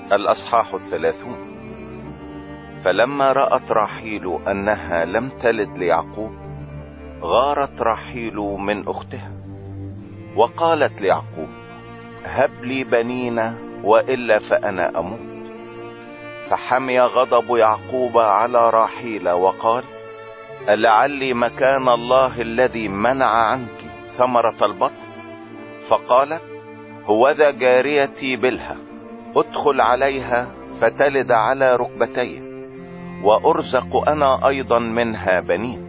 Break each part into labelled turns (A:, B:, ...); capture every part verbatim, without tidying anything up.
A: الأصحاح الثلاثون. فلما رأت راحيل أنها لم تلد ليعقوب غارت راحيل من أختها وقالت ليعقوب: هب لي بنين وإلا فأنا أموت. فحمي غضب يعقوب على راحيل وقال: ألعلي مكان الله الذي منع عنك ثمرة البطن؟ فقالت: هوذا جاريتي بلها، ادخل عليها فتلد على ركبتي وأرزق أنا أيضا منها بنين.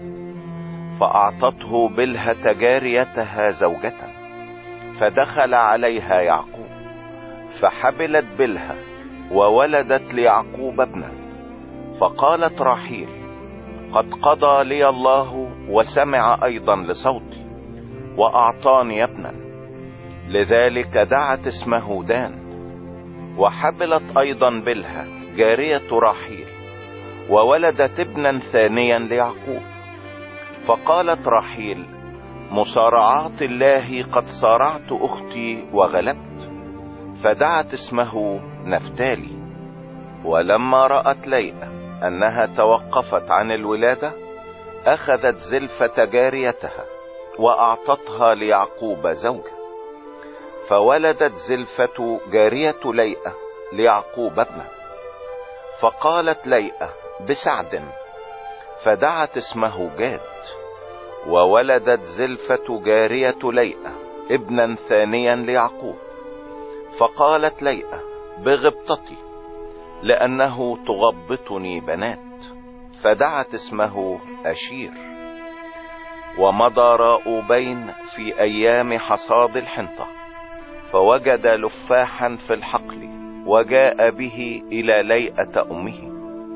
A: فأعطته بلهة جاريتها زوجة، فدخل عليها يعقوب فحبلت بلها وولدت ليعقوب ابنا. فقالت راحيل: قد قضى لي الله وسمع أيضا لصوتي وأعطاني ابنا، لذلك دعت اسمه دان. وحبلت أيضا بلها جارية راحيل وولدت ابنا ثانيا ليعقوب. فقالت راحيل: مصارعات الله قد صارعت أختي وغلبت، فدعت اسمه نفتالي. ولما رأت ليئة أنها توقفت عن الولادة أخذت زلفة جاريتها وأعطتها ليعقوب زوجة، فولدت زلفة جارية ليئة ليعقوب ابنا. فقالت ليئة: بسعد، فدعت اسمه جاد. وولدت زلفة جارية ليئة ابنا ثانيا ليعقوب. فقالت ليئة: بغبطتي، لأنه تغبطني بنات، فدعت اسمه أشير. ومضى راؤوبين في أيام حصاد الحنطة فوجد لفاحا في الحقل وجاء به إلى ليئة أمه.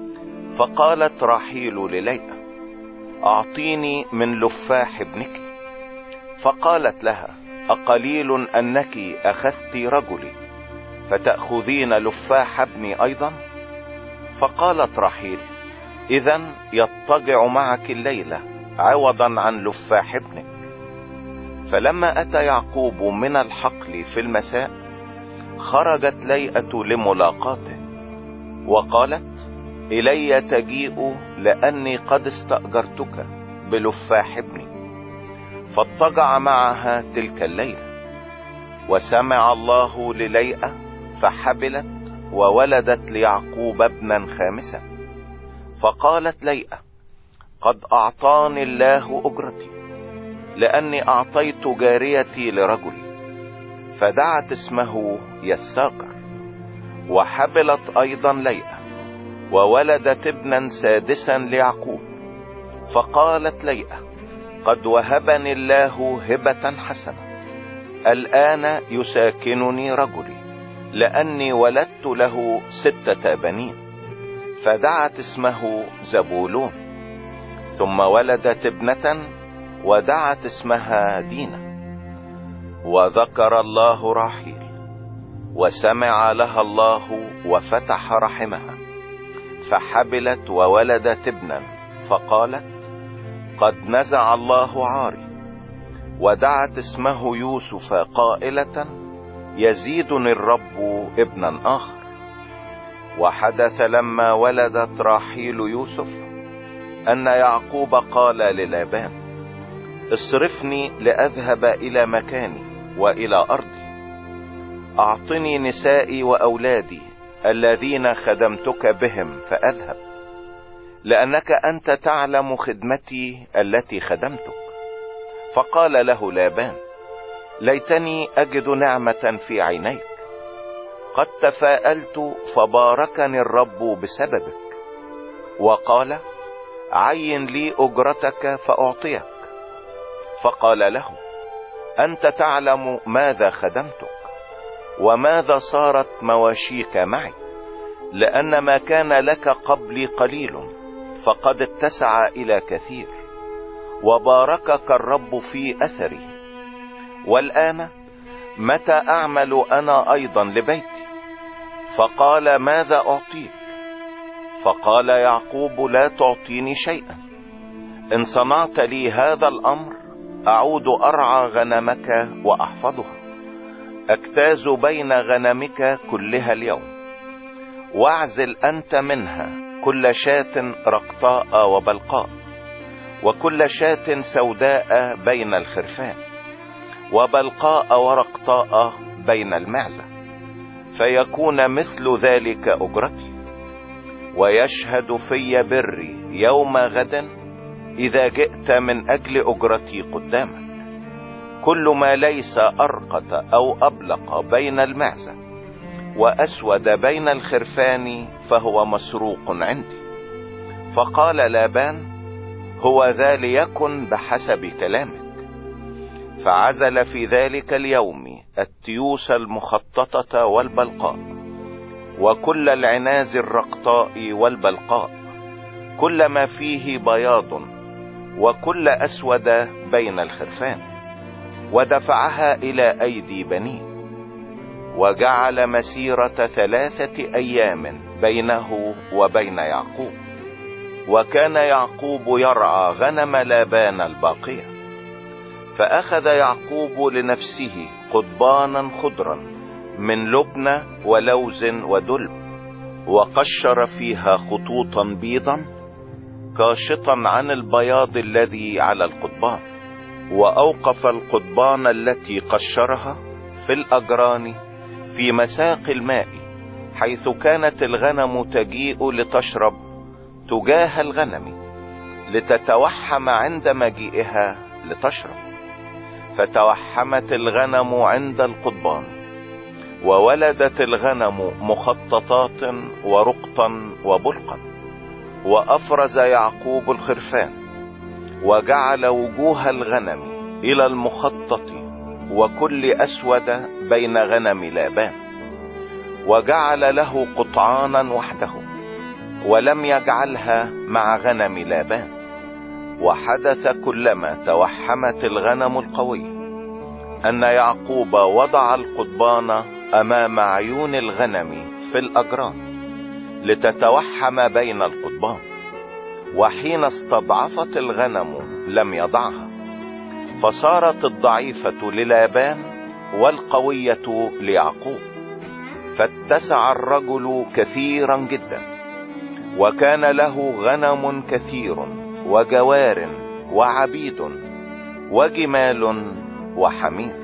A: فقالت راحيل لليئة: أعطيني من لفاح ابنك. فقالت لها: أقليل أنك أخذت رجلي فتأخذين لفاح ابني أيضا؟ فقالت راحيل: إذن يضطجع معك الليلة عوضا عن لفاح ابنك. فلما أتى يعقوب من الحقل في المساء خرجت ليئة لملاقاته وقالت: إلي تجيء لأني قد استأجرتك بلفاح ابني. فاضطجع معها تلك الليلة. وسمع الله لليئة فحبلت وولدت ليعقوب ابنا خامسا. فقالت ليئة: قد أعطاني الله أجرتي، لأني أعطيت جاريتي لرجلي. فدعت اسمه يساكر. وحبلت أيضا ليئة وولدت ابنا سادسا ليعقوب. فقالت ليئة: قد وهبني الله هبة حسنة، الآن يساكنني رجلي، لأني ولدت له ستة بنين. فدعت اسمه زبولون. ثم ولدت ابنة ودعت اسمها دينا. وذكر الله راحيل وسمع لها الله وفتح رحمها، فحبلت وولدت ابنا. فقالت: قد نزع الله عاري. ودعت اسمه يوسف قائلة: يزيدني الرب ابنا آخر. وحدث لما ولدت راحيل يوسف أن يعقوب قال للابان: اصرفني لأذهب إلى مكاني وإلى أرضي، أعطني نسائي وأولادي الذين خدمتك بهم فأذهب، لأنك أنت تعلم خدمتي التي خدمتك. فقال له لابان: ليتني أجد نعمة في عينيك، قد تفاءلت فباركني الرب بسببك. وقال: عين لي أجرتك فأعطيك. فقال له: أنت تعلم ماذا خدمتك وماذا صارت مواشيك معي، لأن ما كان لك قبلي قليل فقد اتسع إلى كثير، وباركك الرب في أثري. والآن متى أعمل أنا أيضا لبيتي؟ فقال: ماذا أعطيك؟ فقال يعقوب: لا تعطيني شيئا. إن صنعت لي هذا الأمر أعود أرعى غنمك وأحفظها، أجتاز بين غنمك كلها اليوم. واعزل أنت منها كل شاة رقطاء وبلقاء، وكل شاة سوداء بين الخرفان، وبلقاء ورقطاء بين المعزة، فيكون مثل ذلك أجرتي. ويشهد في بري يوم غد إذا جئت من أجل أجرتي قدامك. كل ما ليس أرقط أو أبلق بين المعزة وأسود بين الخرفان فهو مسروق عندي. فقال لابان: هو ذا ليكن بحسب كلامك. فعزل في ذلك اليوم التيوس المخططة والبلقاء، وكل العناز الرقطاء والبلقاء، كل ما فيه بياض، وكل أسود بين الخرفان، ودفعها إلى أيدي بنيه. وجعل مسيرة ثلاثة أيام بينه وبين يعقوب. وكان يعقوب يرعى غنم لابان الباقية. فأخذ يعقوب لنفسه قضبانا خضرا من لبنة ولوز ودلب، وقشر فيها خطوطا بيضا كاشطا عن البياض الذي على القضبان، وأوقف القضبان التي قشرها في الأجران في مساق الماء، حيث كانت الغنم تجيء لتشرب تجاه الغنم، لتتوحم عند مجيئها لتشرب. فتوحمت الغنم عند القضبان، وولدت الغنم مخططات ورقطا وبلقا. وأفرز يعقوب الخرفان، وجعل وجوه الغنم إلى المخطط وكل أسود بين غنم لابان، وجعل له قطعانا وحده، ولم يجعلها مع غنم لابان. وحدث كلما توحمت الغنم القوية أن يعقوب وضع القضبان أمام عيون الغنم في الأجران لتتوحم بين القضبان، وحين استضعفت الغنم لم يضعها، فصارت الضعيفة للابان والقوية ليعقوب. فاتسع الرجل كثيرا جدا، وكان له غنم كثير وجوار وعبيد وجمال وحمير.